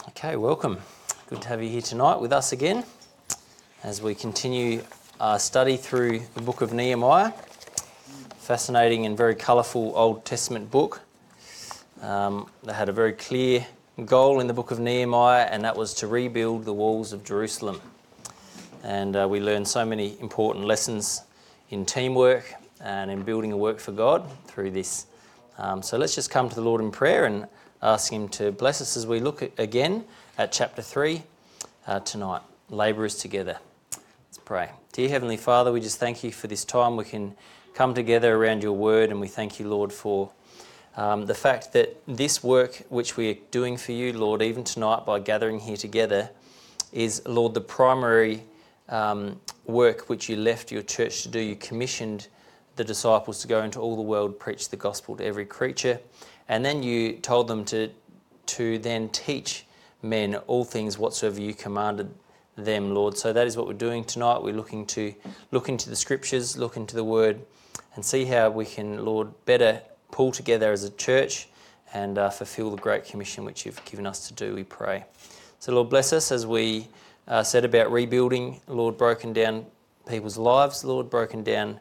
Okay, welcome. Good to have you here tonight with us again as we continue our study through the book of Nehemiah. Fascinating and very colourful Old Testament book. They had a very clear goal in the book of Nehemiah, and that was to rebuild the walls of Jerusalem. And we learned so many important lessons in teamwork and in building a work for God through this. So let's just come to the Lord in prayer and ask Him to bless us as we look again at chapter 3 tonight. Labourers together. Let's pray. Dear Heavenly Father, we just thank you for this time we can come together around your word, and we thank you, Lord, for the fact that this work which we are doing for you, Lord, even tonight by gathering here together, is, Lord, the primary work which you left your church to do. You commissioned the disciples to go into all the world, preach the gospel to every creature, and then you told them to then teach men all things whatsoever you commanded them, Lord. So that is what we're doing tonight. We're looking to look into the scriptures, look into the word, and see how we can, Lord, better pull together as a church and fulfill the great commission which you've given us to do, we pray. So, Lord, bless us as we said about rebuilding, Lord, broken down people's lives, Lord, broken down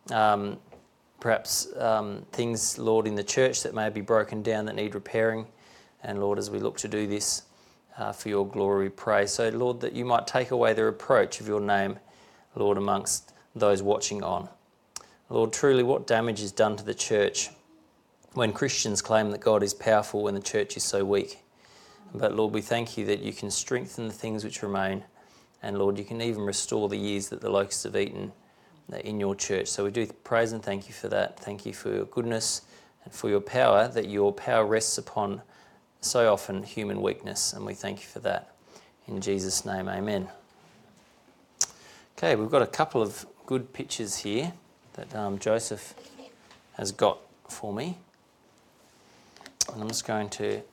perhaps things, Lord, in the church that may be broken down that need repairing. And, Lord, as we look to do this for your glory, we pray. So, Lord, that you might take away the reproach of your name, Lord, amongst those watching on. Lord, truly what damage is done to the church when Christians claim that God is powerful when the church is so weak. But, Lord, we thank you that you can strengthen the things which remain. And, Lord, you can even restore the years that the locusts have eaten in your church. So we do praise and thank you for that. Thank you for your goodness and for your power, that your power rests upon so often human weakness, and we thank you for that. In Jesus' name, amen. Okay, we've got a couple of good pictures here that Joseph has got for me. And I'm just going to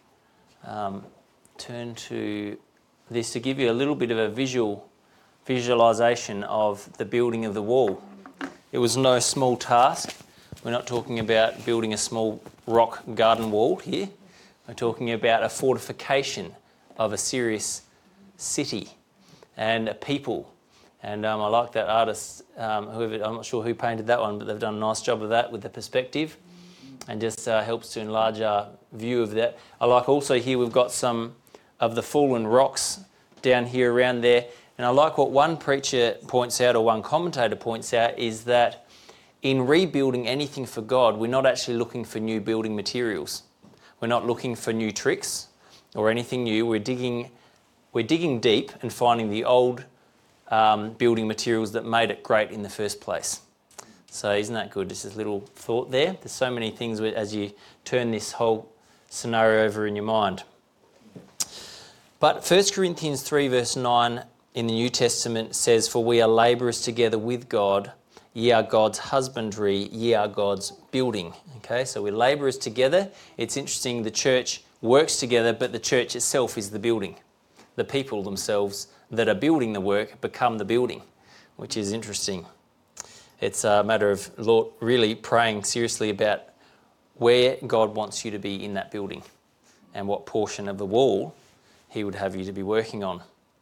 turn to this to give you a little bit of a visualisation of the building of the wall. It was no small task. We're not talking about building a small rock garden wall here. We're talking about a fortification of a serious city and a people. And I like that artist, whoever, I'm not sure who painted that one, but they've done a nice job of that with the perspective and just helps to enlarge our view of that. I like also here we've got some of the fallen rocks down here around there. And I like what one preacher points out, or one commentator points out, is that in rebuilding anything for God, we're not actually looking for new building materials. We're not looking for new tricks or anything new. We're digging deep and finding the old building materials that made it great in the first place. So isn't that good? Just a little thought there. There's so many things as you turn this whole scenario over in your mind. But 1 Corinthians 3 verse 9 in the New Testament says, "For we are labourers together with God. Ye are God's husbandry, ye are God's building." Okay, so we're labourers together. It's interesting, the church works together, but the church itself is the building. The people themselves that are building the work become the building, which is interesting. It's a matter of Lord really praying seriously about where God wants you to be in that building and what portion of the wall He would have you to be working on.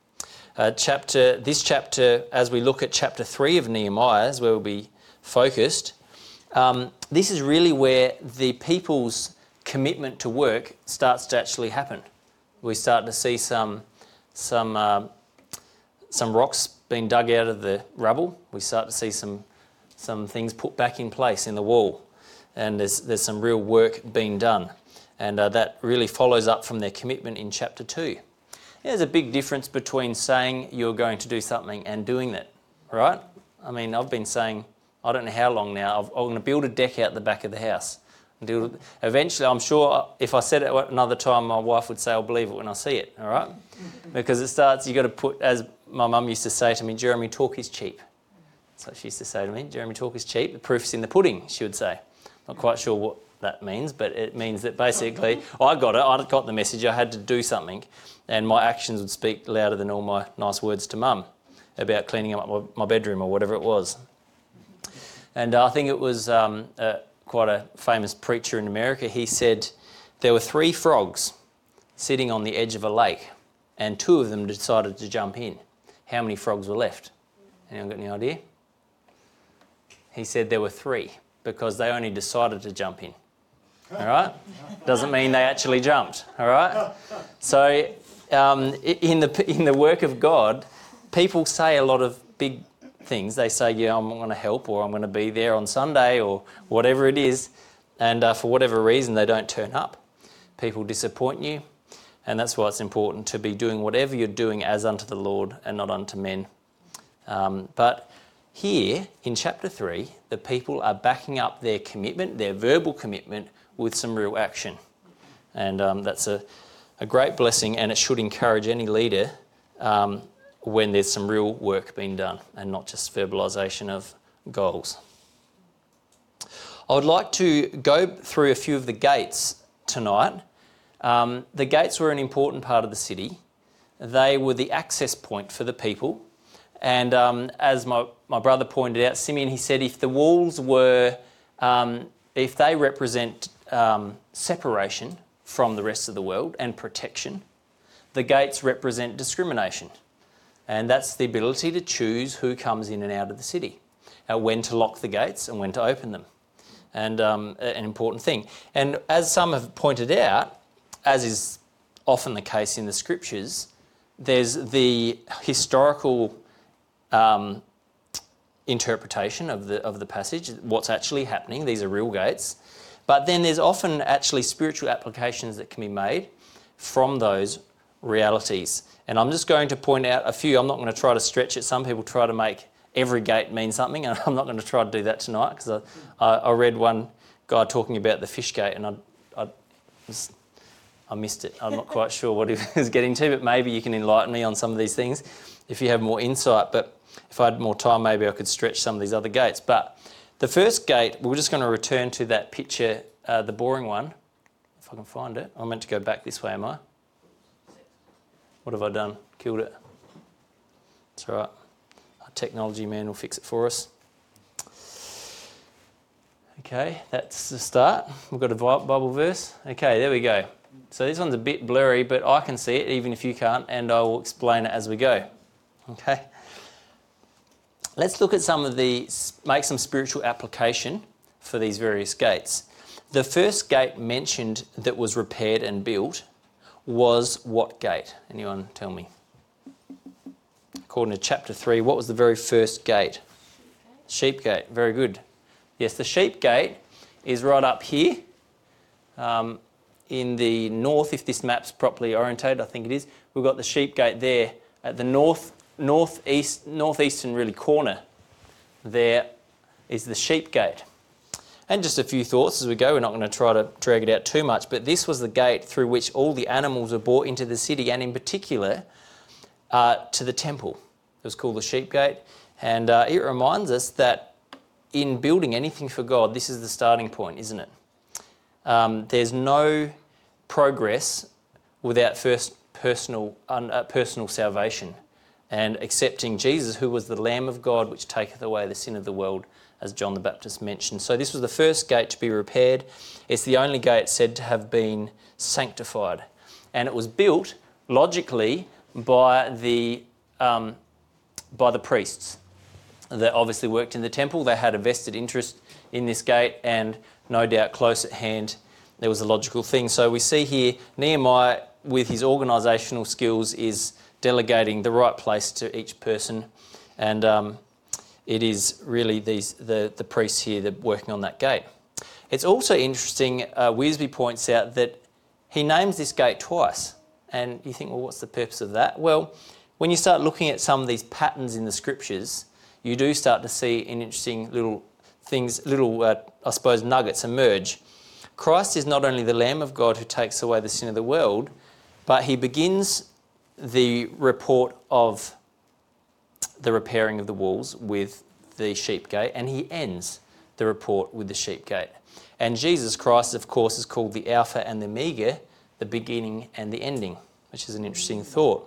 This chapter, as we look at chapter 3 of Nehemiah, is where we'll be focused. This is really where the people's commitment to work starts to actually happen. We start to see some rocks being dug out of the rubble. We start to see some things put back in place in the wall, and there's some real work being done, and that really follows up from their commitment in chapter 2. There's a big difference between saying you're going to do something and doing it, right? I mean, I've been saying, I don't know how long now, I'm going to build a deck out the back of the house. Eventually, I'm sure if I said it another time, my wife would say, "I'll believe it when I see it," all right? Because it starts, you've got to put, as my mum used to say to me, "Jeremy, talk is cheap." That's what she used to say to me, "Jeremy, talk is cheap. The proof's in the pudding," she would say. Not quite sure what that means, but it means that basically I got the message, I had to do something, and my actions would speak louder than all my nice words to mum about cleaning up my bedroom or whatever it was. And I think it was quite a famous preacher in America. He said there were 3 frogs sitting on the edge of a lake, and 2 of them decided to jump in. How many frogs were left? Anyone got any idea? He said there were 3 because they only decided to jump in. All right? Doesn't mean they actually jumped. All right? So in the work of God, people say a lot of big things. They say, yeah, I'm going to help, or I'm going to be there on Sunday, or whatever it is. And for whatever reason, they don't turn up. People disappoint you. And that's why it's important to be doing whatever you're doing as unto the Lord and not unto men. But here in chapter 3, the people are backing up their commitment, their verbal commitment, with some real action. And that's a great blessing, and it should encourage any leader when there's some real work being done and not just verbalisation of goals. I would like to go through a few of the gates tonight. The gates were an important part of the city. They were the access point for the people. And as my brother pointed out, Simeon, he said if the walls were, if they represent separation from the rest of the world and protection, the gates represent discrimination. And that's the ability to choose who comes in and out of the city, when to lock the gates and when to open them. And an important thing. And as some have pointed out, as is often the case in the scriptures, there's the historical interpretation of the passage, what's actually happening. These are real gates. But then there's often actually spiritual applications that can be made from those realities. And I'm just going to point out a few. I'm not going to try to stretch it. Some people try to make every gate mean something, and I'm not going to try to do that tonight, because I read one guy talking about the fish gate, and I missed it. I'm not quite sure what he was getting to, but maybe you can enlighten me on some of these things if you have more insight. But if I had more time, maybe I could stretch some of these other gates. But the first gate, we're just going to return to that picture, the boring one, if I can find it. I'm meant to go back this way, am I? What have I done? Killed it. It's all right. Our technology man will fix it for us. Okay, that's the start. We've got a Bible verse. Okay, there we go. So this one's a bit blurry, but I can see it even if you can't, and I will explain it as we go. Okay. Let's look at make some spiritual application for these various gates. The first gate mentioned that was repaired and built was what gate? Anyone tell me? According to chapter 3, what was the very first gate? Sheep gate. Very good. Yes, the sheep gate is right up here in the north, if this map's properly orientated, I think it is. We've got the sheep gate there at the northeastern really corner. There is the sheep gate. And just a few thoughts as we go. We're not going to try to drag it out too much, but this was the gate through which all the animals were brought into the city, and in particular to the temple. It was called the sheep gate, and it reminds us that in building anything for God, this is the starting point, isn't it? There's no progress without first personal salvation and accepting Jesus, who was the Lamb of God which taketh away the sin of the world, as John the Baptist mentioned. So this was the first gate to be repaired. It's the only gate said to have been sanctified. And it was built, logically, by the priests that obviously worked in the temple. They had a vested interest in this gate, and no doubt close at hand, there was a logical thing. So we see here Nehemiah, with his organisational skills, is delegating the right place to each person, and it is really the priests here that are working on that gate. It's also interesting, Wisby points out that he names this gate twice, and you think, well, what's the purpose of that? Well, when you start looking at some of these patterns in the scriptures, you do start to see interesting little things, I suppose, nuggets emerge. Christ is not only the Lamb of God who takes away the sin of the world, but he begins the report of the repairing of the walls with the sheep gate, and he ends the report with the sheep gate. And Jesus Christ, of course, is called the Alpha and the Omega, the beginning and the ending, which is an interesting thought.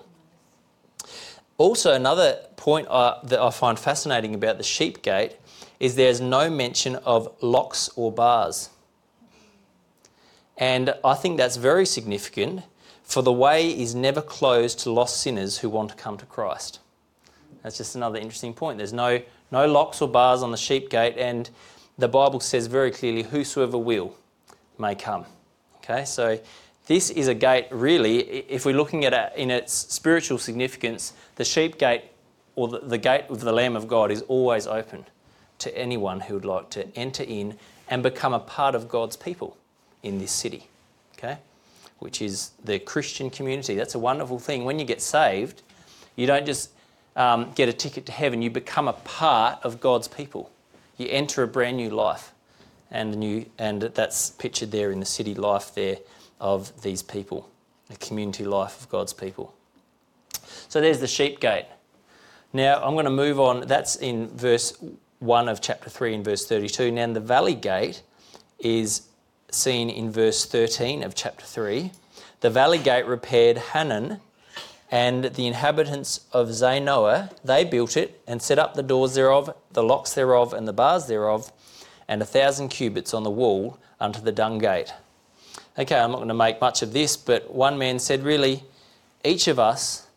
Also, another point that I find fascinating about the sheep gate is there's no mention of locks or bars. And I think that's very significant For the way is never closed to lost sinners who want to come to Christ. That's just another interesting point. There's no locks or bars on the sheep gate, and the Bible says very clearly, whosoever will may come. Okay, so this is a gate, really, if we're looking at it in its spiritual significance, the sheep gate or the gate of the Lamb of God is always open to anyone who would like to enter in and become a part of God's people in this city, okay, which is the Christian community. That's a wonderful thing. When you get saved, you don't just get a ticket to heaven, you become a part of God's people. You enter a brand new life, and that's pictured there in the city life there of these people, the community life of God's people. So there's the sheep gate. Now I'm going to move on. That's in verse 1 of chapter 3 and verse 32. Now the valley gate is seen in verse 13 of chapter 3. The valley gate repaired Hanan, and the inhabitants of Zanoah, they built it and set up the doors thereof, the locks thereof, and the bars thereof, and 1,000 cubits on the wall unto the dung gate. Okay, I'm not going to make much of this, but one man said, really, each of us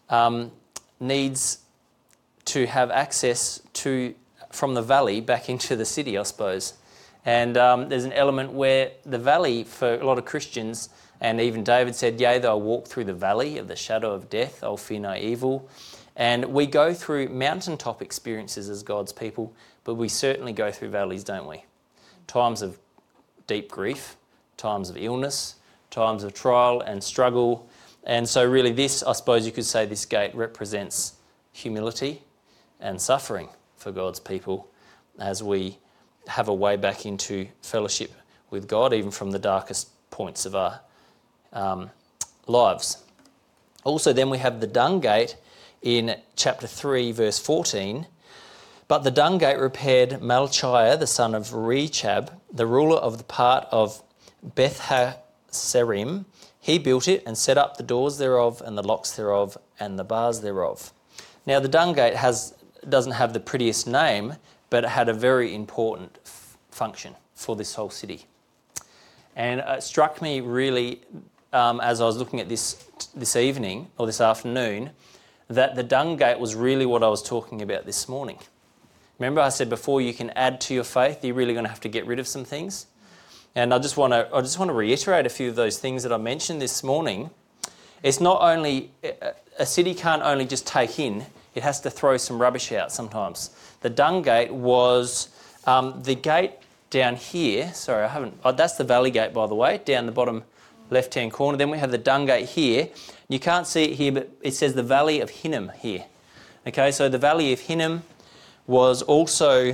needs to have access from the valley back into the city, I suppose. And there's an element where the valley, for a lot of Christians, and even David said, yea, though I walk through the valley of the shadow of death, I'll fear no evil. And we go through mountaintop experiences as God's people, but we certainly go through valleys, don't we? Times of deep grief, times of illness, times of trial and struggle. And so really this, I suppose you could say this gate represents humility and suffering for God's people as we have a way back into fellowship with God, even from the darkest points of our lives. Also then we have the dung gate in chapter 3 verse 14. But the dung gate repaired Malchiah the son of Rechab, the ruler of the part of Beth-Haserim. He built it and set up the doors thereof and the locks thereof and the bars thereof. Now the dung gate doesn't have the prettiest name, but it had a very important function for this whole city. And it struck me really, as I was looking at this evening or this afternoon, that the dung gate was really what I was talking about this morning. Remember I said before, you can add to your faith, you're really going to have to get rid of some things. And I just want to reiterate a few of those things that I mentioned this morning. It's not only, a city can't only just take in, it has to throw some rubbish out sometimes. The dung gate was the gate down here. Sorry, that's the valley gate, by the way, down the bottom left-hand corner. Then we have the dung gate here. You can't see it here, but it says the Valley of Hinnom here. Okay, so the Valley of Hinnom was also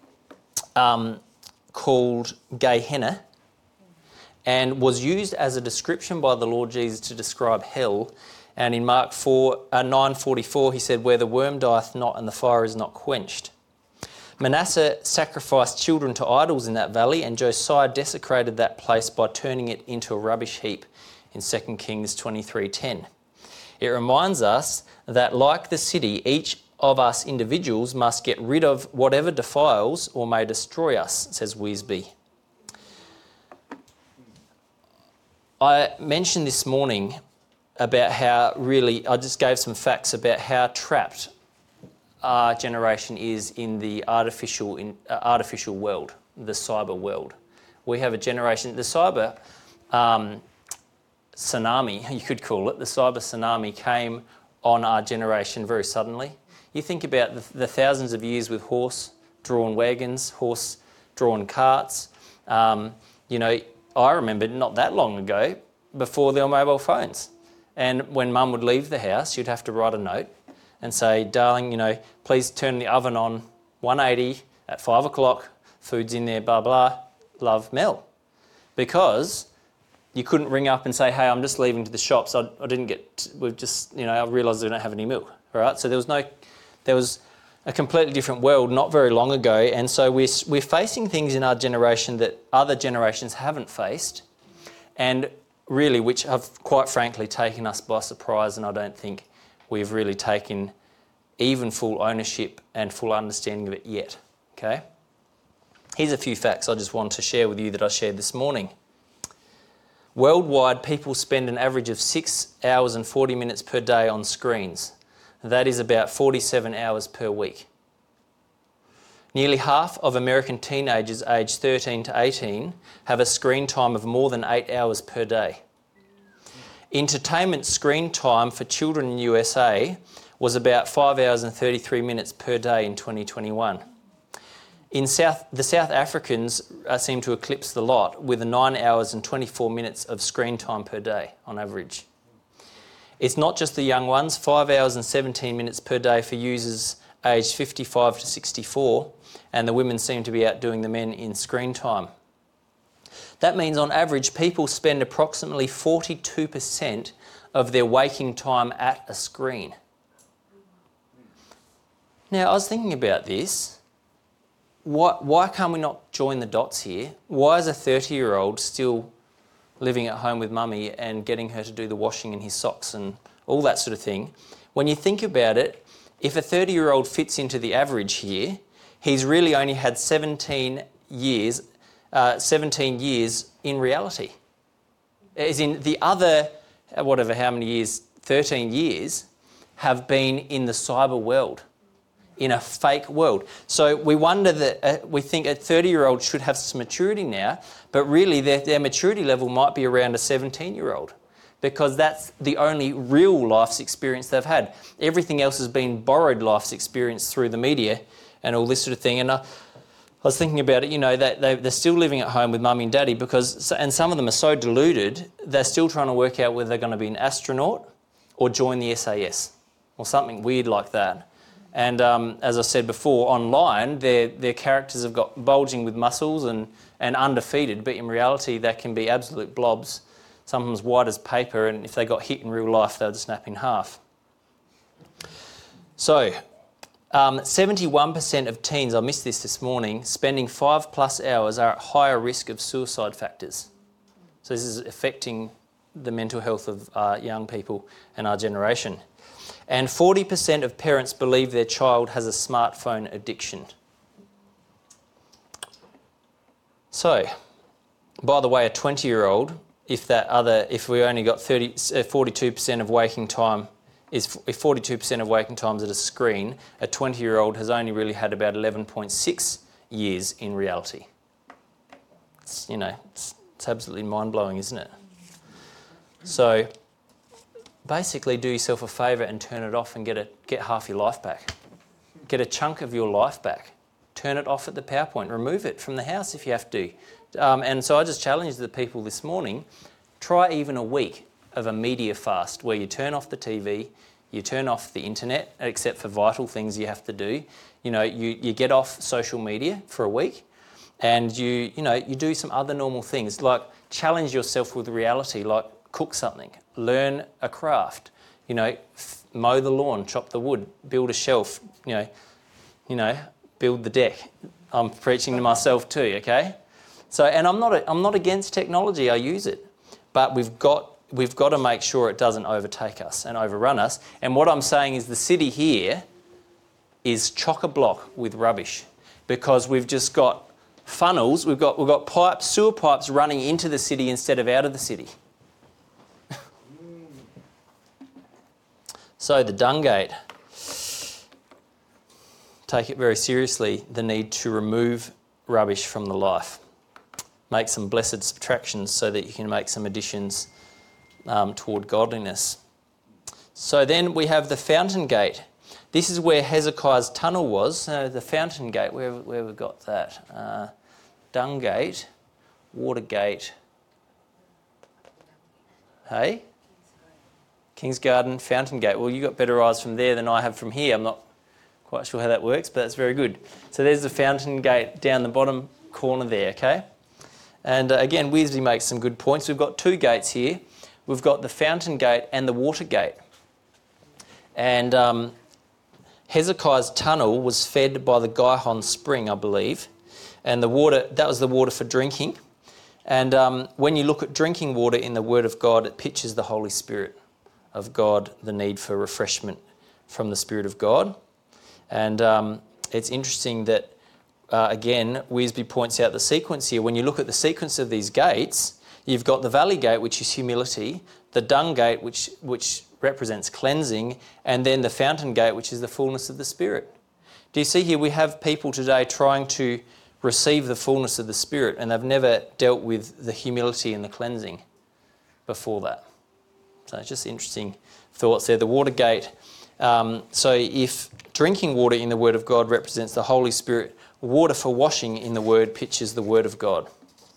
called Gehenna, and was used as a description by the Lord Jesus to describe hell. And in Mark 9:44, he said, where the worm dieth not and the fire is not quenched. Manasseh sacrificed children to idols in that valley, and Josiah desecrated that place by turning it into a rubbish heap in 2 Kings 23:10. It reminds us that, like the city, each of us individuals must get rid of whatever defiles or may destroy us, says Weisby. I mentioned this morning about how I just gave some facts about how trapped our generation is in the artificial world, the cyber world. We have a generation, the cyber tsunami, you could call it, the cyber tsunami came on our generation very suddenly. You think about the thousands of years with horse-drawn wagons, horse-drawn carts. I remember not that long ago, before there were mobile phones. And when Mum would leave the house, you'd have to write a note and say, darling, please turn the oven on 180 at 5 o'clock, food's in there, blah, blah, love, Mel. Because you couldn't ring up and say, hey, I'm just leaving to the shops, I realised I don't have any milk, all right? So there was a completely different world not very long ago, and so we're facing things in our generation that other generations haven't faced, and really which have quite frankly taken us by surprise, and I don't think we've really taken even full ownership and full understanding of it yet, okay? Here's a few facts I just wanted to share with you that I shared this morning. Worldwide, people spend an average of 6 hours and 40 minutes per day on screens. That is about 47 hours per week. Nearly half of American teenagers aged 13 to 18 have a screen time of more than 8 hours per day. Entertainment screen time for children in the USA was about 5 hours and 33 minutes per day in 2021. The South Africans seem to eclipse the lot with 9 hours and 24 minutes of screen time per day on average. It's not just the young ones, 5 hours and 17 minutes per day for users aged 55 to 64, and the women seem to be outdoing the men in screen time. That means on average people spend approximately 42% of their waking time at a screen. Now, I was thinking about this. Why can't we not join the dots here? Why is a 30-year-old still living at home with mummy and getting her to do the washing in his socks and all that sort of thing? When you think about it, if a 30-year-old fits into the average here, he's really only had 17 years in reality. As in the other, whatever, how many years, 13 years, have been in the cyber world, in a fake world. So we wonder that, we think a 30-year-old should have some maturity now, but really their maturity level might be around a 17-year-old because that's the only real life's experience they've had. Everything else has been borrowed life's experience through the media and all this sort of thing. And I was thinking about it, you know, they're still living at home with mummy and daddy because, and some of them are so deluded, they're still trying to work out whether they're going to be an astronaut or join the SAS or something weird like that. And as I said before, online, their characters have got bulging with muscles and undefeated, but in reality, they can be absolute blobs, sometimes white as paper, and if they got hit in real life, they would snap in half. So, 71% of teens, I missed this morning, spending 5+ hours are at higher risk of suicide factors. So this is affecting the mental health of young people and our generation. And 40% of parents believe their child has a smartphone addiction. So, by the way, a 20-year-old, if we only got 42% of waking time, if 42% of waking time is at a screen, a 20-year-old has only really had about 11.6 years in reality. It's absolutely mind-blowing, isn't it? So, basically do yourself a favour and turn it off and get half your life back. Get a chunk of your life back. Turn it off at the power point. Remove it from the house if you have to. And so I just challenged the people this morning, try even a week of a media fast where you turn off the TV, you turn off the internet, except for vital things you have to do. You get off social media for a week and you do some other normal things, like challenge yourself with reality, like cook something, learn a craft, mow the lawn, chop the wood, build a shelf, build the deck. I'm preaching to myself too, okay? So, and I'm not against technology, I use it, but we've got to make sure it doesn't overtake us and overrun us. And what I'm saying is the city here is chock-a-block with rubbish because we've just got funnels, we've got pipes, sewer pipes running into the city instead of out of the city. So the dung gate, take it very seriously, the need to remove rubbish from the life. Make some blessed subtractions so that you can make some additions toward godliness. So then we have the fountain gate. This is where Hezekiah's tunnel was. The fountain gate, where we've got that. Dung gate, water gate. Hey? King's Garden, Fountain Gate. Well, you got better eyes from there than I have from here. I'm not quite sure how that works, but that's very good. So there's the Fountain Gate down the bottom corner there, okay? And again, Weasley makes some good points. We've got two gates here. We've got the Fountain Gate and the Water Gate. And Hezekiah's tunnel was fed by the Gihon spring, I believe. And the water, that was the water for drinking. And when you look at drinking water in the Word of God, it pictures the Holy Spirit of God, the need for refreshment from the Spirit of God. And it's interesting that, again, Weasley points out the sequence here. When you look at the sequence of these gates, You've got the valley gate, which is humility, the dung gate, which represents cleansing, and then the fountain gate, which is the fullness of the Spirit. Do you see here we have people today trying to receive the fullness of the Spirit, and they've never dealt with the humility and the cleansing before that. So it's just interesting thoughts there. The water gate. So if drinking water in the Word of God represents the Holy Spirit, water for washing in the Word pictures the Word of God.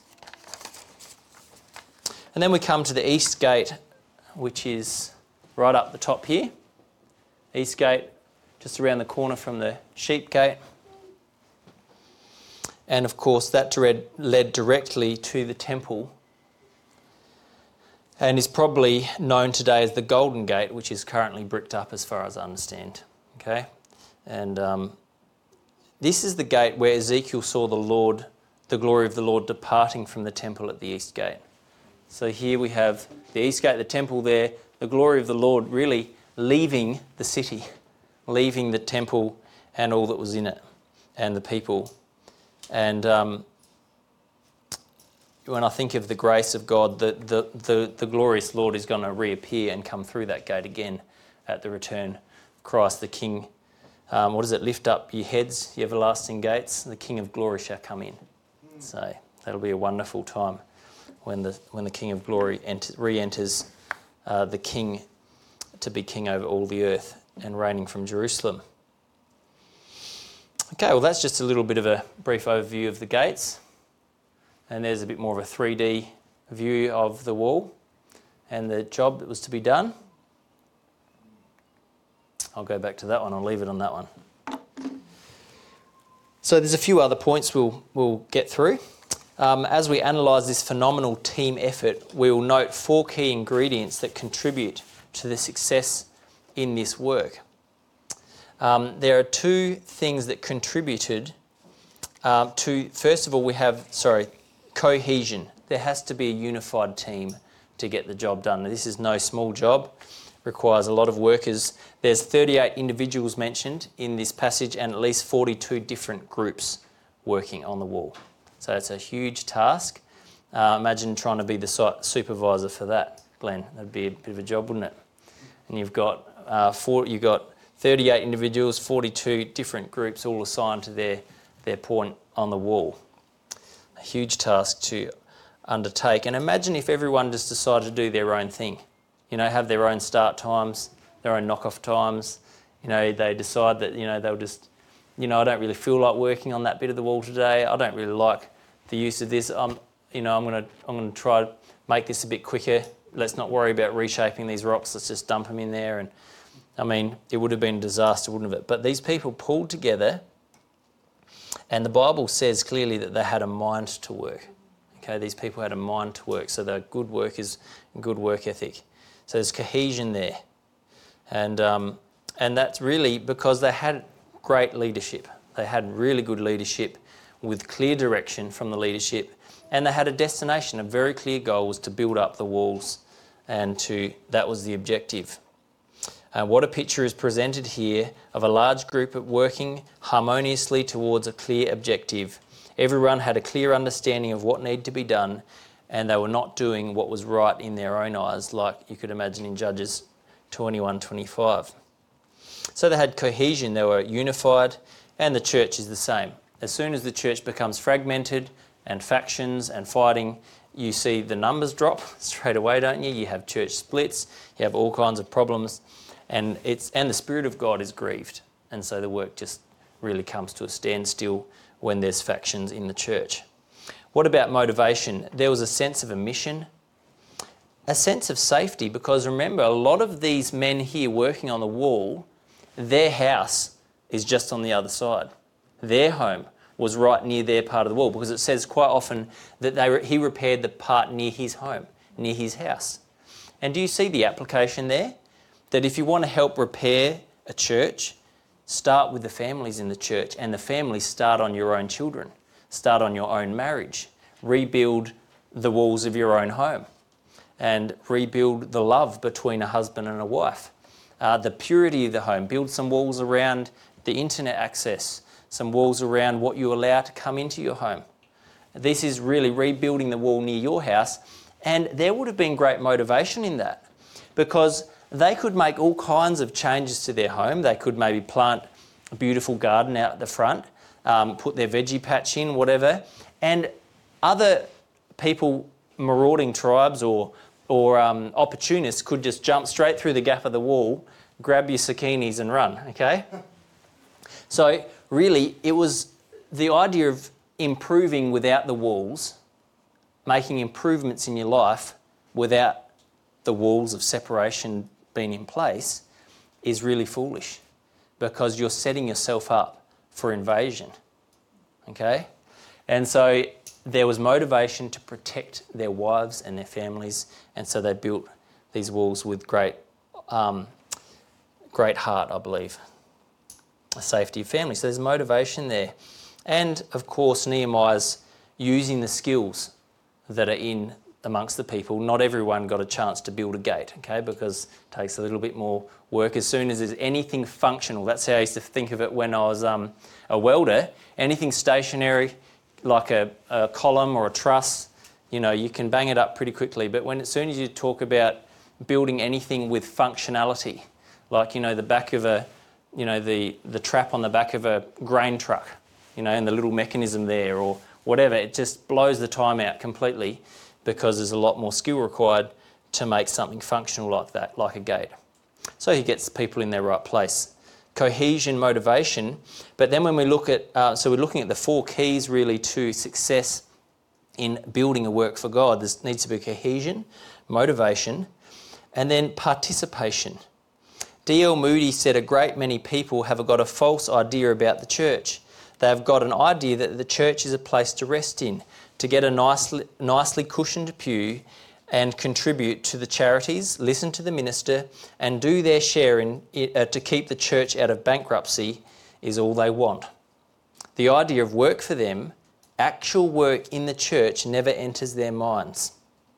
And then we come to the east gate, which is right up the top here. East gate, just around the corner from the sheep gate. And of course that led directly to the temple and is probably known today as the Golden Gate, which is currently bricked up as far as I understand. Okay, and this is the gate where Ezekiel saw the glory of the Lord departing from the temple at the east gate. So here we have the east gate, the temple there, the glory of the Lord really leaving the city, leaving the temple and all that was in it, and the people. And when I think of the grace of God, the glorious Lord is going to reappear and come through that gate again at the return of Christ, the King. What does it? Lift up your heads, ye everlasting gates, the King of glory shall come in. So that'll be a wonderful time when the King of glory re-enters the King to be king over all the earth and reigning from Jerusalem. Okay, well that's just a little bit of a brief overview of the gates. And there's a bit more of a 3D view of the wall and the job that was to be done. I'll go back to that one, I'll leave it on that one. So there's a few other points we'll get through. As we analyse this phenomenal team effort, we will note 4 key ingredients that contribute to the success in this work. There are 2 things that contributed to, first of all, we have, cohesion. There has to be a unified team to get the job done. Now, this is no small job, requires a lot of workers. There's 38 individuals mentioned in this passage and at least 42 different groups working on the wall. So it's a huge task. Imagine trying to be the site supervisor for that, Glenn. That'd be a bit of a job, wouldn't it? And you've got 38 individuals, 42 different groups all assigned to their point on the wall. A huge task to undertake. And imagine if everyone just decided to do their own thing. You know, have their own start times, their own knock-off times. You know, they decide that, they'll just, I don't really feel like working on that bit of the wall today. I don't really like the use of this. I'm going to try to make this a bit quicker. Let's not worry about reshaping these rocks. Let's just dump them in there. And I mean, it would have been a disaster, wouldn't it? But these people pulled together, and the Bible says clearly that they had a mind to work. Okay, these people had a mind to work, so they're good workers and good work ethic. So there's cohesion there. And that's really because they had great leadership. They had really good leadership with clear direction from the leadership, and they had a destination. A very clear goal was to build up the walls, and that was the objective. What a picture is presented here of a large group working harmoniously towards a clear objective. Everyone had a clear understanding of what needed to be done, and they were not doing what was right in their own eyes, like you could imagine in Judges 21-25. So they had cohesion, they were unified, and the church is the same. As soon as the church becomes fragmented and factions and fighting, you see the numbers drop straight away, don't you? You have church splits, you have all kinds of problems. And the Spirit of God is grieved. And so the work just really comes to a standstill when there's factions in the church. What about motivation? There was a sense of a mission, a sense of safety, because remember, a lot of these men here working on the wall, their house is just on the other side. Their home was right near their part of the wall, because it says quite often that he repaired the part near his home, near his house. And do you see the application there? That if you want to help repair a church, start with the families in the church, and the families start on your own children, start on your own marriage, rebuild the walls of your own home, and rebuild the love between a husband and a wife, the purity of the home, build some walls around the internet access, some walls around what you allow to come into your home. This is really rebuilding the wall near your house, And there would have been great motivation in that, because they could make all kinds of changes to their home. They could maybe plant a beautiful garden out at the front, put their veggie patch in, whatever. And other people, marauding tribes or opportunists, could just jump straight through the gap of the wall, grab your zucchinis and run, okay? So really, it was the idea of improving without the walls, making improvements in your life without the walls of separation being in place, is really foolish, because you're setting yourself up for invasion, okay? And so there was motivation to protect their wives and their families, and so they built these walls with great heart, I believe, a safety of family. So there's motivation there. And of course, Nehemiah's using the skills that are in amongst the people. Not everyone got a chance to build a gate, okay, because it takes a little bit more work. As soon as there's anything functional, that's how I used to think of it when I was a welder, anything stationary, like a column or a truss, you know, you can bang it up pretty quickly. But as soon as you talk about building anything with functionality, like, you know, the back of a, you know, the trap on the back of a grain truck, you know, and the little mechanism there or whatever, it just blows the time out completely, because there's a lot more skill required to make something functional like that, like a gate. So he gets people in their right place. Cohesion, motivation. But then when we look at, so we're looking at the 4 keys really to success in building a work for God. There needs to be cohesion, motivation, and then participation. D.L. Moody said a great many people have got a false idea about the church. They have got an idea that the church is a place to rest in, to get a nicely cushioned pew and contribute to the charities, listen to the minister, and do their share in to keep the church out of bankruptcy is all they want. The idea of work for them, actual work in the church, never enters their minds.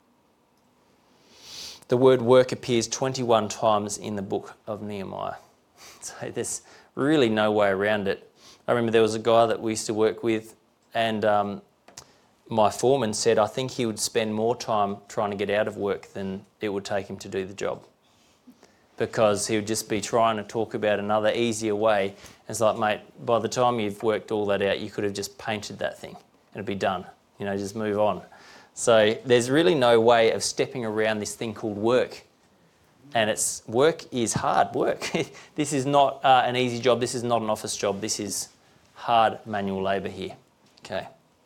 The word work appears 21 times in the book of Nehemiah. So there's really no way around it. I remember there was a guy that we used to work with, and my foreman said I think he would spend more time trying to get out of work than it would take him to do the job, because he would just be trying to talk about another easier way. It's like, mate, by the time you've worked all that out, you could have just painted that thing and it'd be done. You know, just move on. So there's really no way of stepping around this thing called work. And work is hard work. This is not an easy job. This is not an office job. This is hard manual labour here. Okay.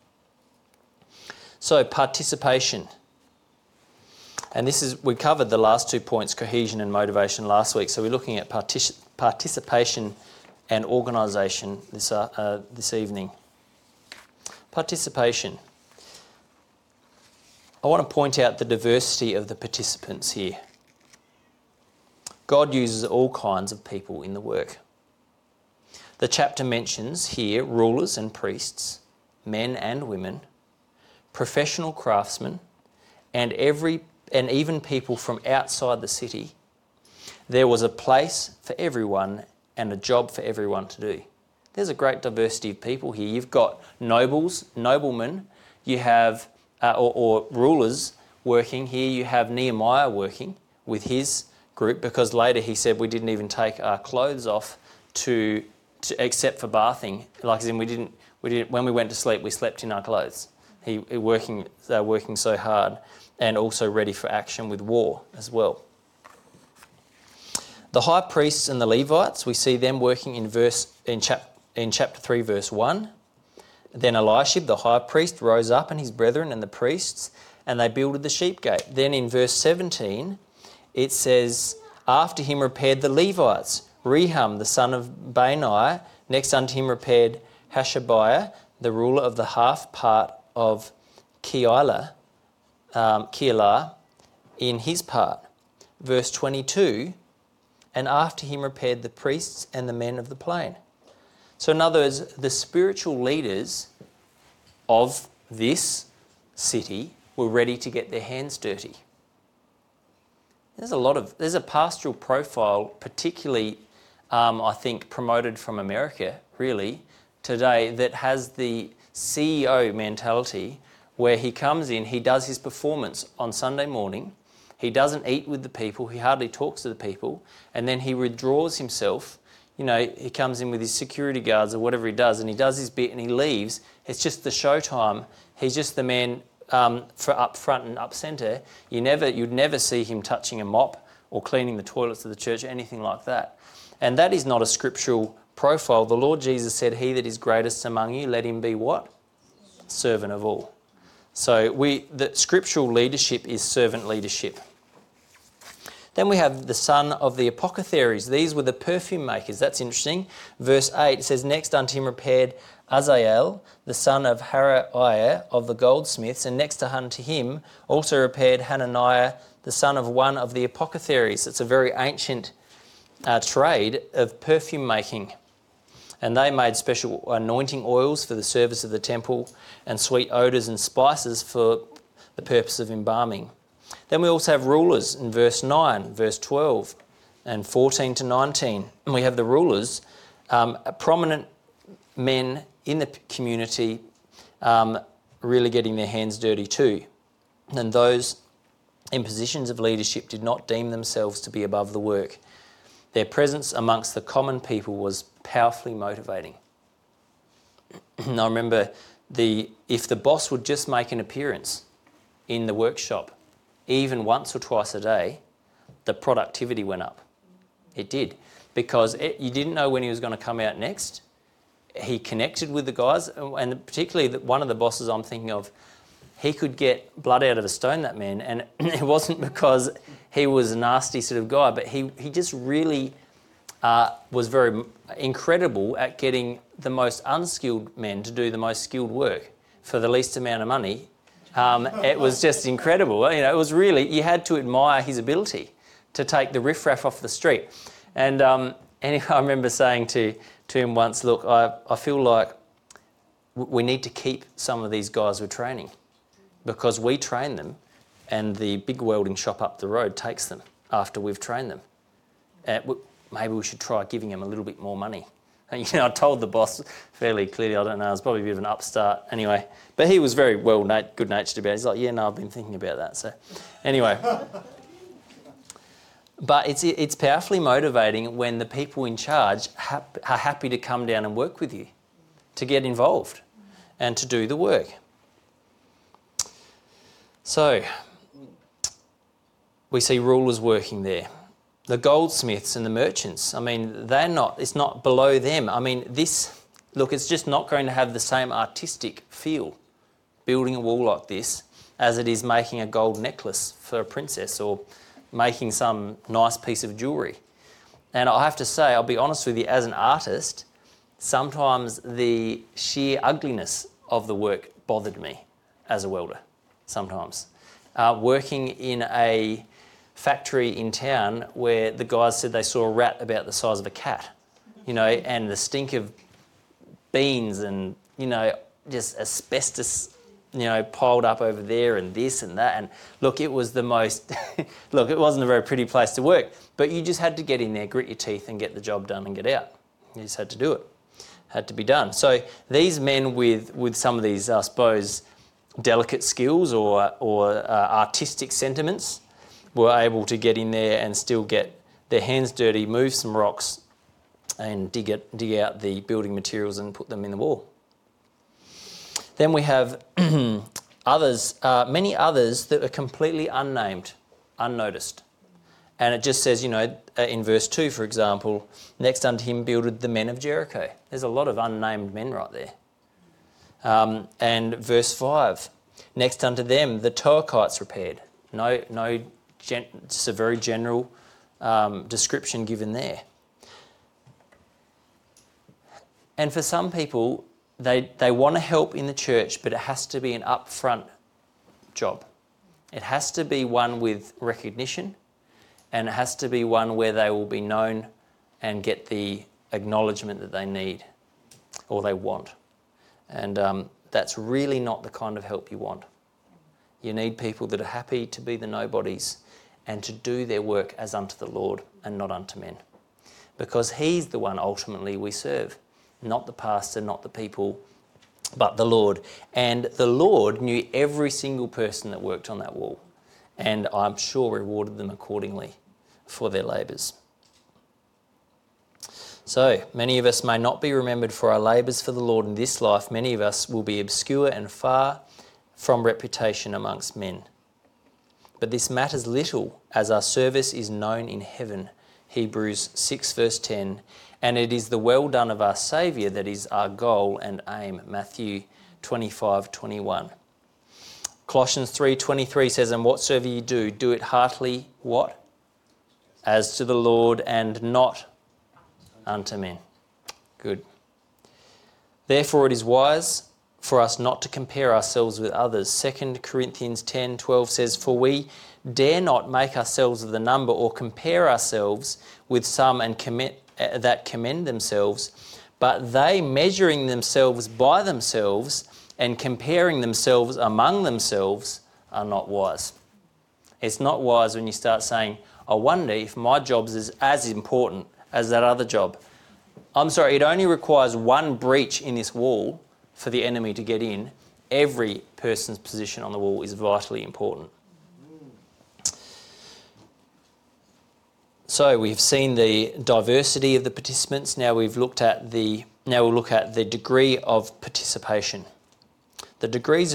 So participation. And we covered the last 2 points, cohesion and motivation, last week. So we're looking at participation and organisation this evening. Participation. I want to point out the diversity of the participants here. God uses all kinds of people in the work. The chapter mentions here rulers and priests, men and women, professional craftsmen, and even people from outside the city. There was a place for everyone and a job for everyone to do. There's a great diversity of people here. You've got noblemen, you have or rulers working here. You have Nehemiah working with his group, because later he said we didn't even take our clothes off to except for bathing. Like as in we didn't when we went to sleep, we slept in our clothes. They're working so hard, and also ready for action with war as well. The high priests and the Levites, we see them working in chapter 3, verse 1. Then Eliashib, the high priest, rose up, and his brethren and the priests, and they builded the sheep gate. Then in verse 17, it says, after him repaired the Levites, Rehum, the son of Bani. Next unto him repaired Hashabiah, the ruler of the half part of Keilah, in his part. Verse 22, and after him repaired the priests and the men of the plain. So in other words, the spiritual leaders of this city were ready to get their hands dirty. There's a pastoral profile, particularly, I think, promoted from America, really, today, that has the CEO mentality where he comes in, he does his performance on Sunday morning, he doesn't eat with the people, he hardly talks to the people, and then he withdraws himself. He comes in with his security guards or whatever he does, and he does his bit and he leaves. It's just the showtime. He's just the man for up front and up centre. You'd never see him touching a mop or cleaning the toilets of the church or anything like that. And that is not a scriptural profile. The Lord Jesus said, "He that is greatest among you, let him be" what? Servant of all. So the scriptural leadership is servant leadership. Then we have the son of the apothecaries. These were the perfume makers. That's interesting. Verse 8 says, "Next unto him repaired Azael, the son of Haraiah of the goldsmiths, and next unto him also repaired Hananiah, the son of one of the apothecaries." It's a very ancient trade of perfume making. And they made special anointing oils for the service of the temple and sweet odours and spices for the purpose of embalming. Then we also have rulers in verse 9, verse 12 and 14 to 19. And we have the rulers, prominent men in the community really getting their hands dirty too. And those in positions of leadership did not deem themselves to be above the work. Their presence amongst the common people was powerfully motivating. And I remember if the boss would just make an appearance in the workshop, even once or twice a day, the productivity went up. It did. Because you didn't know when he was going to come out next. He connected with the guys, and particularly one of the bosses I'm thinking of, he could get blood out of a stone, that man. And it wasn't because he was a nasty sort of guy, but he just really was very incredible at getting the most unskilled men to do the most skilled work for the least amount of money. It was just incredible. It was really, you had to admire his ability to take the riffraff off the street. And anyway, I remember saying to him once, "Look, I feel like we need to keep some of these guys we're training, because we train them and the big welding shop up the road takes them after we've trained them. Maybe we should try giving them a little bit more money." And, I told the boss fairly clearly, I don't know, I was probably a bit of an upstart anyway. But he was very good-natured about it. He's like, "Yeah, no, I've been thinking about that." So anyway. But it's powerfully motivating when the people in charge are happy to come down and work with you, to get involved and to do the work. So we see rulers working there. The goldsmiths and the merchants, it's not below them. It's just not going to have the same artistic feel, building a wall like this, as it is making a gold necklace for a princess or making some nice piece of jewellery. And I have to say, I'll be honest with you, as an artist, sometimes the sheer ugliness of the work bothered me as a welder, sometimes. Working in a factory in town where the guys said they saw a rat about the size of a cat, and the stink of beans and, just asbestos, piled up over there and this and that. And look, it was the most, it wasn't a very pretty place to work, but you just had to get in there, grit your teeth and get the job done and get out. You just had to do it. Had to be done. So these men with some of these, I suppose, delicate skills or artistic sentiments were able to get in there and still get their hands dirty, move some rocks and dig out the building materials and put them in the wall. Then we have many others that are completely unnamed, unnoticed. And it just says, in verse 2, for example, "Next unto him builded the men of Jericho." There's a lot of unnamed men right there. And verse 5, "Next unto them the Toachites repaired." Just a very general description given there. And for some people, they want to help in the church, but it has to be an upfront job. It has to be one with recognition, and it has to be one where they will be known and get the acknowledgement that they need or they want. And that's really not the kind of help you want. You need people that are happy to be the nobodies and to do their work as unto the Lord and not unto men. Because he's the one ultimately we serve, not the pastor, not the people but the Lord. And the Lord knew every single person that worked on that wall, and I'm sure rewarded them accordingly for their labours. So, many of us may not be remembered for our labours for the Lord in this life. Many of us will be obscure and far from reputation amongst men. But this matters little, as our service is known in heaven. Hebrews 6 verse 10. And it is the well done of our Saviour that is our goal and aim. Matthew 25:21. Colossians 3:23 says, and whatsoever you do, do it heartily, what? As to the Lord and not unto men. Good. Therefore it is wise for us not to compare ourselves with others. 2 Corinthians 10:12 says, for we dare not make ourselves of the number or compare ourselves with some and that commend themselves, but they measuring themselves by themselves and comparing themselves among themselves are not wise. It's not wise when you start saying, I wonder if my job is as important as that other job. I'm sorry, it only requires one breach in this wall for the enemy to get in. Every person's position on the wall is vitally important. So we've seen the diversity of the participants. Now we'll look at the degree of participation. The degrees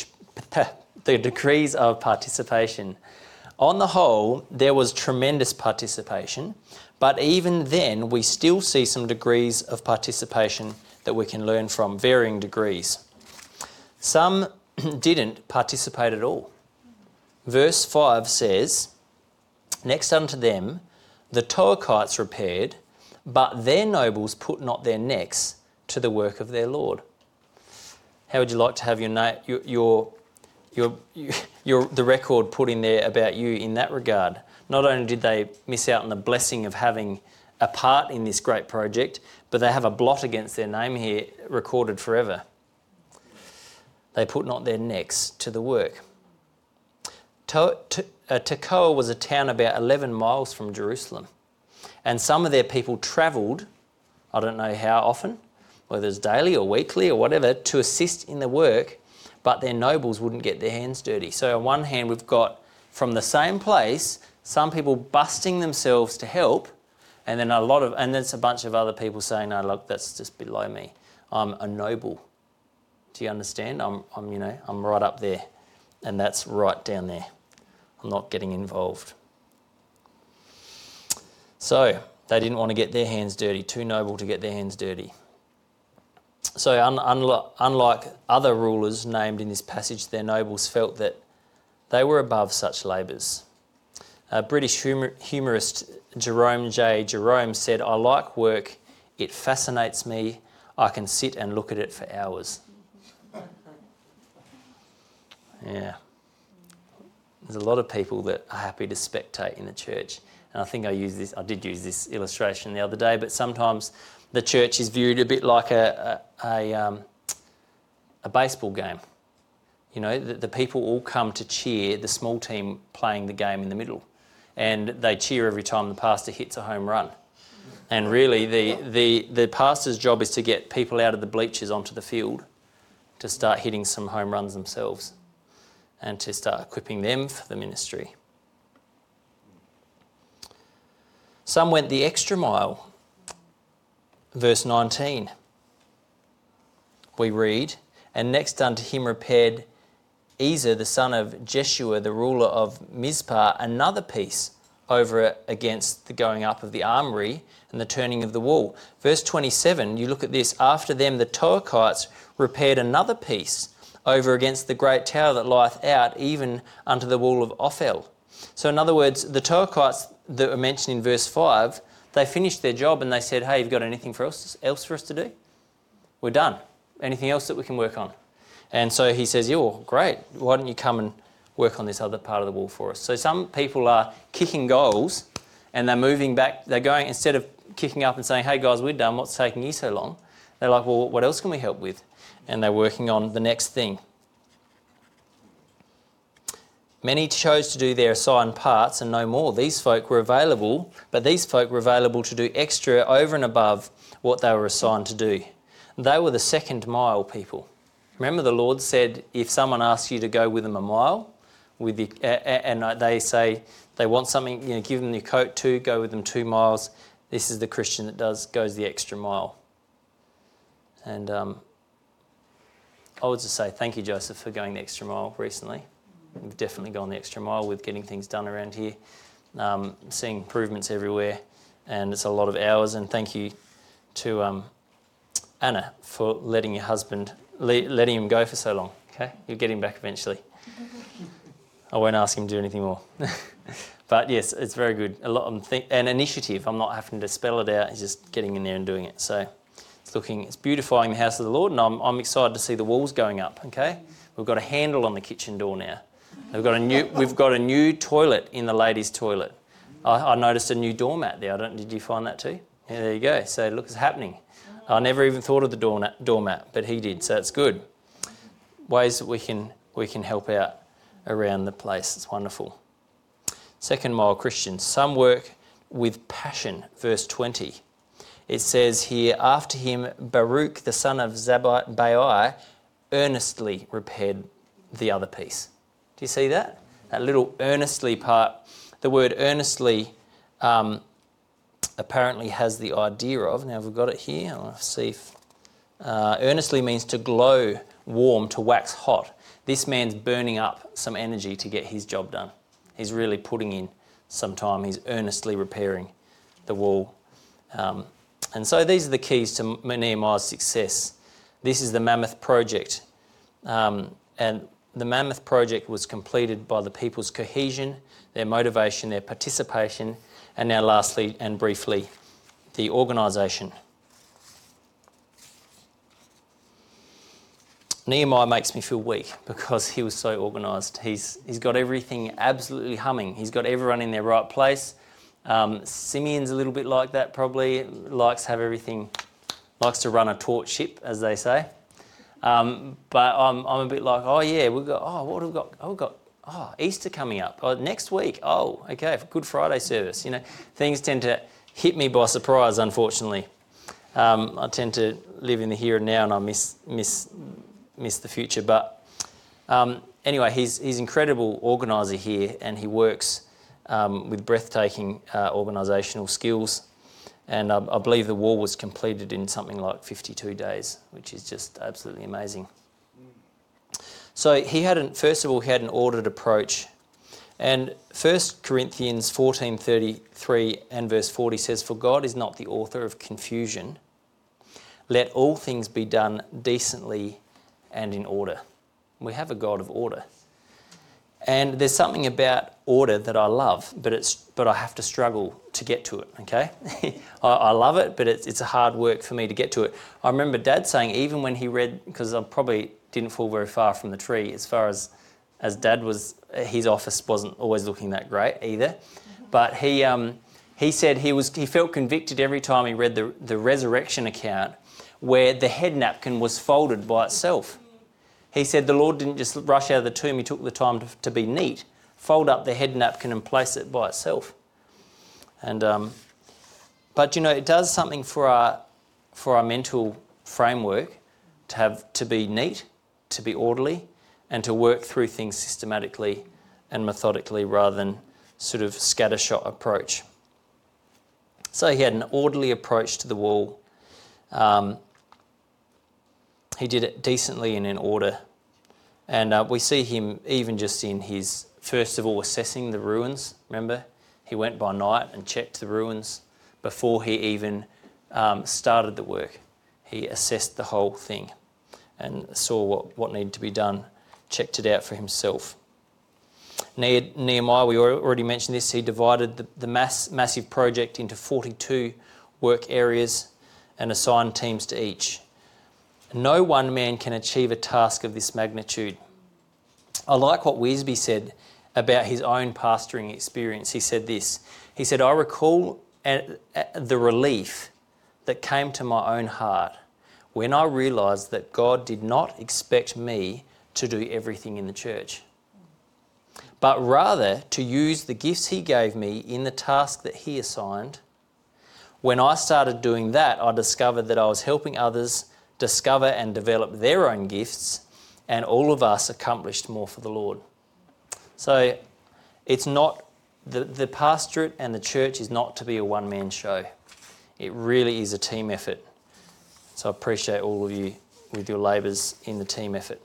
of participation. On the whole, there was tremendous participation, but even then we still see some degrees of participation that we can learn from, varying degrees. Some didn't participate at all. Verse 5 says, next unto them the Toachites repaired, but their nobles put not their necks to the work of their Lord. How would you like to have the record put in there about you in that regard? Not only did they miss out on the blessing of having a part in this great project, but they have a blot against their name here recorded forever. They put not their necks to the work. Tekoa was a town about 11 miles from Jerusalem, and some of their people travelled, I don't know how often, whether it's daily or weekly or whatever, to assist in the work, but their nobles wouldn't get their hands dirty. So on one hand, we've got from the same place, some people busting themselves to help, and then there's a bunch of other people saying, no, look, that's just below me. I'm a noble. Do you understand? I'm right up there, and that's right down there. I'm not getting involved. So they didn't want to get their hands dirty, too noble to get their hands dirty. So unlike other rulers named in this passage, their nobles felt that they were above such labours. British humorist Jerome J. Jerome said, I like work, it fascinates me, I can sit and look at it for hours. Yeah. There's a lot of people that are happy to spectate in the church. And I think I did use this illustration the other day, but sometimes the church is viewed a bit like a baseball game. You know, the people all come to cheer the small team playing the game in the middle. And they cheer every time the pastor hits a home run. And really the pastor's job is to get people out of the bleachers onto the field to start hitting some home runs themselves and to start equipping them for the ministry. Some went the extra mile. Verse 19, we read, and next unto him repaired Ezer, the son of Jeshua, the ruler of Mizpah, another piece over against the going up of the armoury and the turning of the wall. Verse 27, you look at this, after them the Toachites repaired another piece over against the great tower that lieth out, even unto the wall of Ophel. So in other words, the Toachites that are mentioned in verse 5, they finished their job and they said, hey, you've got anything else for us to do? We're done. Anything else that we can work on? And so he says, yeah, well, great. Why don't you come and work on this other part of the wall for us? So some people are kicking goals and they're moving back. They're going, instead of kicking up and saying, hey, guys, we're done. What's taking you so long? They're like, well, what else can we help with? And they're working on the next thing. Many chose to do their assigned parts and no more. These folk were available, but these folk were available to do extra over and above what they were assigned to do. They were the second mile people. Remember, the Lord said, if someone asks you to go with them a mile, and they say they want something, give them your coat too, go with them 2 miles. This is the Christian that goes the extra mile. And I would just say thank you, Joseph, for going the extra mile recently. We've definitely gone the extra mile with getting things done around here, seeing improvements everywhere, and it's a lot of hours. And thank you to Anna for letting your husband, letting him go for so long. Okay, you'll get him back eventually. I won't ask him to do anything more. But yes, it's very good. An initiative. I'm not having to spell it out. He's just getting in there and doing it. So it's beautifying the house of the Lord, and I'm excited to see the walls going up. Okay, we've got a handle on the kitchen door now. We've got a new toilet in the ladies' toilet. I noticed a new doormat there. Did you find that too? Yeah, there you go. So look, it's happening. I never even thought of the doormat, but he did. So it's good. Ways that we can help out around the place. It's wonderful. Second mile Christians. Some work with passion. Verse 20. It says here, after him, Baruch, the son of Zabbai, earnestly repaired the other piece. Do you see that? That little earnestly part. The word earnestly apparently has the idea of, now we've got it here, I'll see if, earnestly means to glow, warm, to wax hot. This man's burning up some energy to get his job done. He's really putting in some time. He's earnestly repairing the wall. And so these are the keys to Nehemiah's success. This is the Mammoth Project. And the Mammoth Project was completed by the people's cohesion, their motivation, their participation, and now lastly and briefly, the organisation. Nehemiah makes me feel weak because he was so organised. He's got everything absolutely humming. He's got everyone in their right place. Simeon's a little bit like that probably, likes to have everything, likes to run a taut ship, as they say. But I'm a bit like, what have we got? Easter coming up. Next week. Okay, Good Friday service. Things tend to hit me by surprise, unfortunately. I tend to live in the here and now, and I miss the future. But anyway, he's incredible organiser here, and he works with breathtaking organisational skills. And I believe the wall was completed in something like 52 days, which is just absolutely amazing. So he had an ordered approach. And 1 Corinthians 14:33 and verse 40 says, "For God is not the author of confusion. Let all things be done decently and in order." We have a God of order. And there's something about order that I love, but I have to struggle to get to it, okay? I love it, but it's a hard work for me to get to it. I remember Dad saying, even when he read, because I probably didn't fall very far from the tree, as far as Dad was, his office wasn't always looking that great either. But he said he felt convicted every time he read the resurrection account where the head napkin was folded by itself. He said the Lord didn't just rush out of the tomb, he took the time to be neat, fold up the head napkin and place it by itself. And but it does something for our mental framework to be neat, to be orderly, and to work through things systematically and methodically rather than sort of scattershot approach. So he had an orderly approach to the wall. He did it decently and in order. And we see him even just in his, first of all, assessing the ruins. Remember, he went by night and checked the ruins before he even started the work. He assessed the whole thing and saw what needed to be done, checked it out for himself. Nehemiah, we already mentioned this, he divided the massive project into 42 work areas and assigned teams to each. No one man can achieve a task of this magnitude. I like what Weisby said about his own pastoring experience. He said this. He said, "I recall the relief that came to my own heart when I realised that God did not expect me to do everything in the church, but rather to use the gifts he gave me in the task that he assigned. When I started doing that, I discovered that I was helping others discover and develop their own gifts and all of us accomplished more for the Lord. So it's not, the pastorate and the church is not to be a one-man show. It really is a team effort. So I appreciate all of you with your labours in the team effort.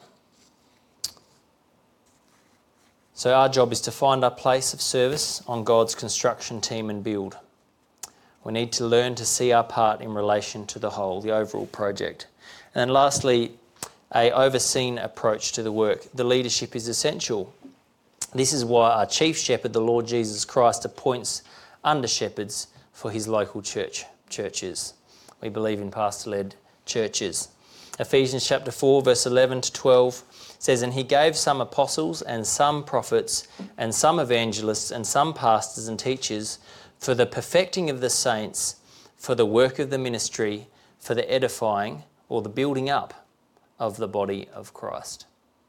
So our job is to find our place of service on God's construction team and build. We need to learn to see our part in relation to the whole, the overall project. And then lastly, an overseen approach to the work. The leadership is essential. This is why our chief shepherd, the Lord Jesus Christ, appoints under shepherds for his local churches. We believe in pastor-led churches. Ephesians chapter 4, verse 11 to 12 says, "And he gave some apostles and some prophets and some evangelists and some pastors and teachers for the perfecting of the saints, for the work of the ministry, for the edifying," or the building up of the body of Christ.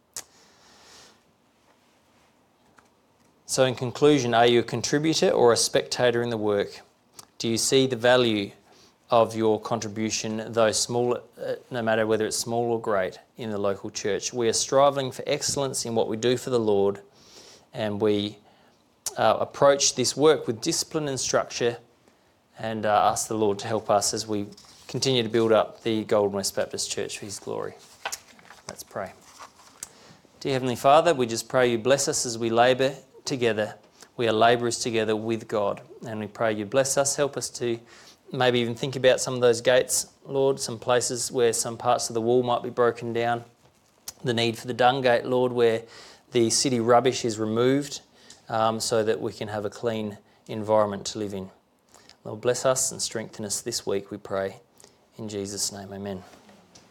So in conclusion, are you a contributor or a spectator in the work? Do you see the value of your contribution, though small, no matter whether it's small or great, in the local church? We are striving for excellence in what we do for the Lord, and we approach this work with discipline and structure, and ask the Lord to help us as we continue to build up the Golden West Baptist Church for his glory. Let's pray. Dear Heavenly Father, we just pray you bless us as we labour together. We are labourers together with God, and we pray you bless us, help us to maybe even think about some of those gates, Lord, some places where some parts of the wall might be broken down, the need for the dung gate, Lord, where the city rubbish is removed, so that we can have a clean environment to live in. Lord, bless us and strengthen us this week, we pray. In Jesus' name, amen.